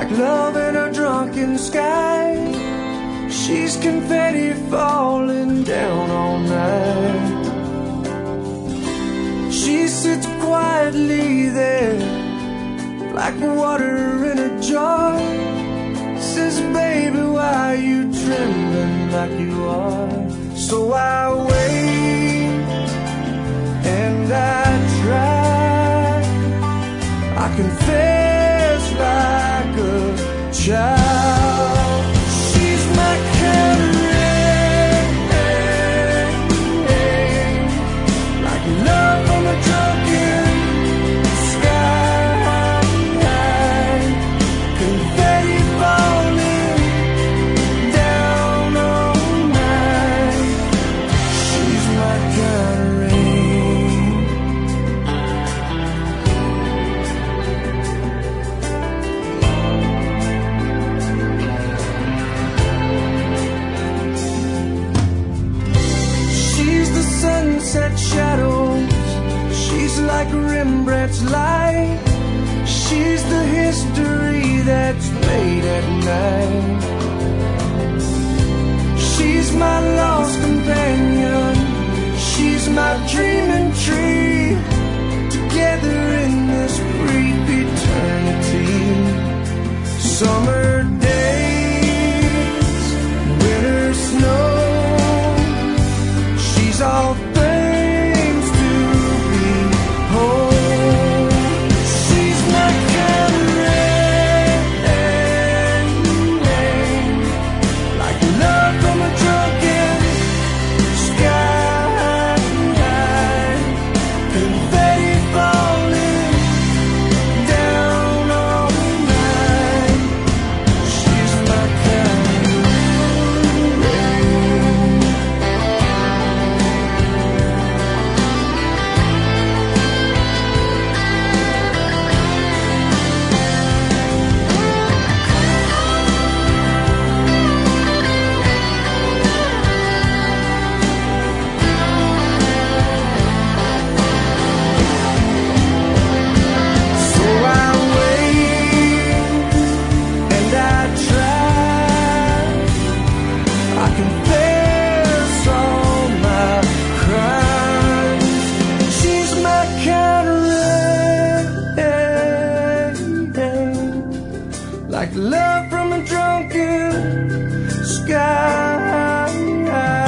like love in a drunken sky. She's confetti falling down all night. She sits quietly there like water in a jar. Says, baby, why are you trembling like you are? So I wait and I try. I confess like a child. She's my kind of rain, like love from a drunken sky. Confetti falling down all night. She's my kind of rain. She's the sunset shadows. She's like Rembrandt's light. She's the history that's made at night. She's my lost companion. She's my dreaming tree. Together in this brief eternity. Summer days, winter snow. She's all things to behold. She's my kind of rain, like love from a drunken sky. Confetti falling down all night. She's my kind of rain. So I wait and I try. I confess all my crimes. She's my kind of rain, like love from a drunken sky.